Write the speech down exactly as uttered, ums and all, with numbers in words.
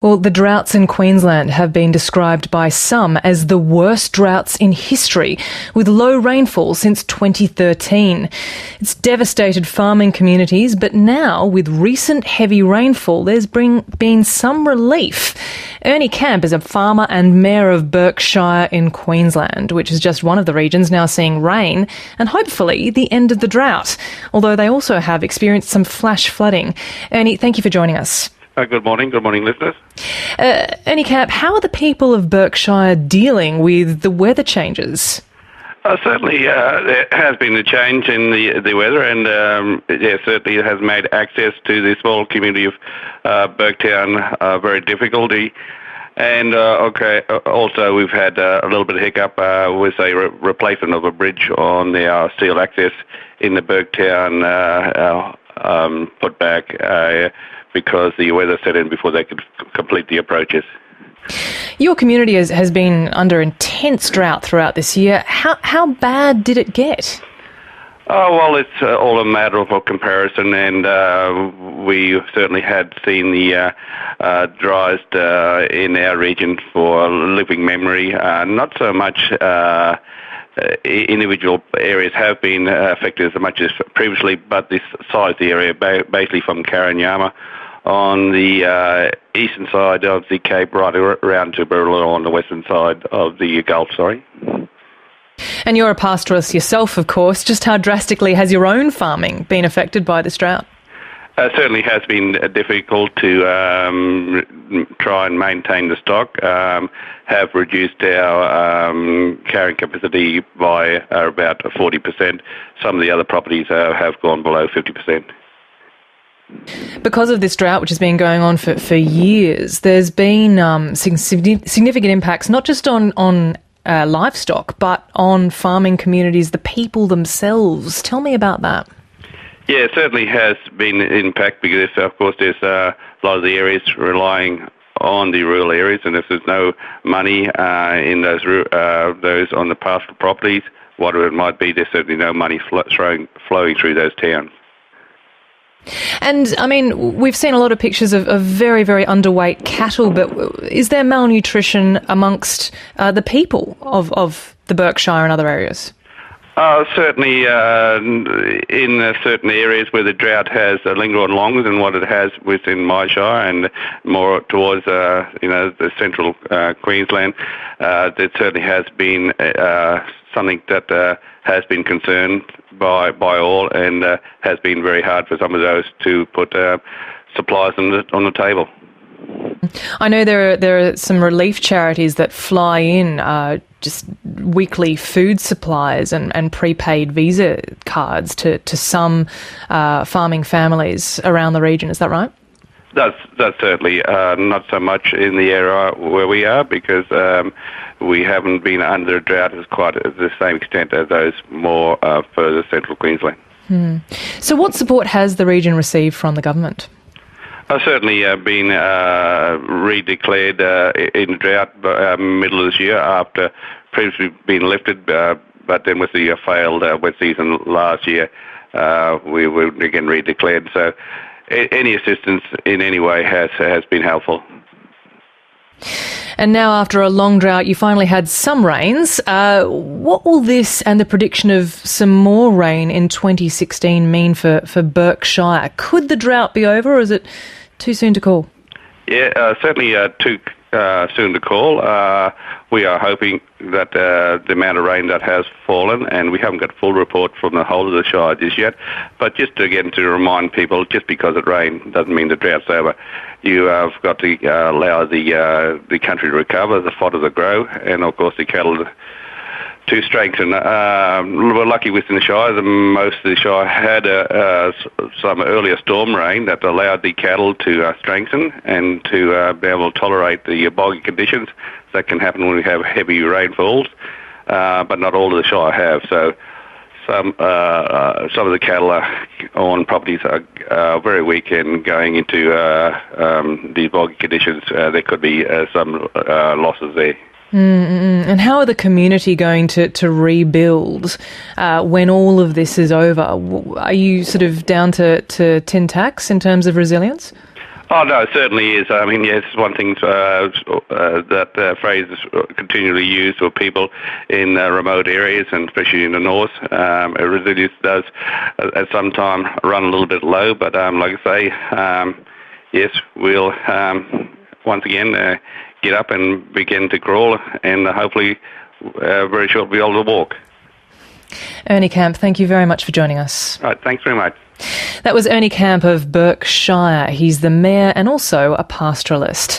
Well, the droughts in Queensland have been described by some as the worst droughts in history, with low rainfall since twenty thirteen. It's devastated farming communities, but now, with recent heavy rainfall, there's bring, been some relief. Ernie Camp is a farmer and mayor of Berkshire in Queensland, which is just one of the regions now seeing rain and hopefully the end of the drought, although they also have experienced some flash flooding. Ernie, thank you for joining us. Uh, good morning. Good morning, listeners. Uh, Ernie Camp, how are the people of Berkshire dealing with the weather changes? Uh, certainly, uh, there has been a change in the the weather, and um, yeah, certainly it has made access to the small community of uh, Burketown uh, very difficult. And uh, okay, also we've had uh, a little bit of hiccup uh, with a re- replacement of a bridge on the uh, steel access in the Burketown uh, uh, um, putback. Uh, because the weather set in before they could complete the approaches. Your community has, has been under intense drought throughout this year. How how bad did it get? Oh, well, it's uh, all a matter of comparison, and uh, we certainly had seen the uh, uh, driest uh, in our region for living memory. Uh, not so much uh, Uh, individual areas have been uh, affected as much as previously, but this size the area ba- basically from Karanyama on the uh, eastern side of the Cape right around to Burrilla on the western side of the Gulf, sorry. And you're a pastoralist yourself, of course. Just how drastically has your own farming been affected by this drought? Uh, certainly has been difficult to um, try and maintain the stock, um, have reduced our um, carrying capacity by uh, about forty percent. Some of the other properties uh, have gone below fifty percent. Because of this drought, which has been going on for, for years, there's been um, significant impacts, not just on, on uh, livestock, but on farming communities, the people themselves. Tell me about that. Yeah, it certainly has been an impact because, of course, there's uh, a lot of the areas relying on the rural areas, and if there's no money uh, in those uh, those on the pastoral properties, whatever it might be, there's certainly no money fl- throwing, flowing through those towns. And, I mean, we've seen a lot of pictures of, of very, very underweight cattle, but is there malnutrition amongst uh, the people of, of the Berkshire and other areas? Uh, certainly uh, in uh, certain areas where the drought has uh, lingered on longer than what it has within my shire and more towards uh, you know the central uh, Queensland, uh, there certainly has been uh, something that uh, has been concerned by by all and uh, has been very hard for some of those to put uh, supplies on the, on the table. I know there are, there are some relief charities that fly in uh, just weekly food supplies and, and prepaid visa cards to, to some uh, farming families around the region. Is that right? That's, that's certainly uh, not so much in the area where we are because um, we haven't been under drought as quite at the same extent as those more uh, further central Queensland. Hmm. So what support has the region received from the government? I've certainly uh, been uh, redeclared uh, in drought uh, middle of this year after previously being lifted, uh, but then with the uh, failed uh, wet season last year, uh, we were again redeclared. So a- any assistance in any way has has been helpful. And now, after a long drought, you finally had some rains. Uh, what will this and the prediction of some more rain in twenty sixteen mean for, for Berkshire? Could the drought be over, or is it too soon to call? Yeah, uh, certainly uh, too uh, soon to call. Uh, we are hoping that uh, the amount of rain that has fallen, and we haven't got a full report from the whole of the Shire just yet, but just again to remind people, just because it rained doesn't mean the drought's over. You have got to uh, allow the uh, the country to recover, the fodder to grow, and of course the cattle to, to strengthen. Uh, we're lucky within the Shire. The, most of the Shire had uh, uh, some earlier storm rain that allowed the cattle to uh, strengthen and to uh, be able to tolerate the boggy conditions that can happen when we have heavy rainfalls, uh, but not all of the Shire have. So some uh, uh, some of the cattle are, on properties are uh, very weak and going into uh, um, these boggy conditions. Uh, there could be uh, some uh, losses there. Mm-mm. And how are the community going to, to rebuild uh, when all of this is over? Are you sort of down to, to tin tacks in terms of resilience? Oh, no, it certainly is. I mean, yes, one thing uh, uh, that uh, phrase is continually used for people in uh, remote areas, and especially in the north. Um, resilience does uh, at some time run a little bit low, but um, like I say, um, yes, we'll um, once again uh, get up and begin to crawl, and uh, hopefully uh, very shortly be able to walk. Ernie Camp, thank you very much for joining us. All right, thanks very much. That was Ernie Camp of Berkshire. He's the mayor and also a pastoralist.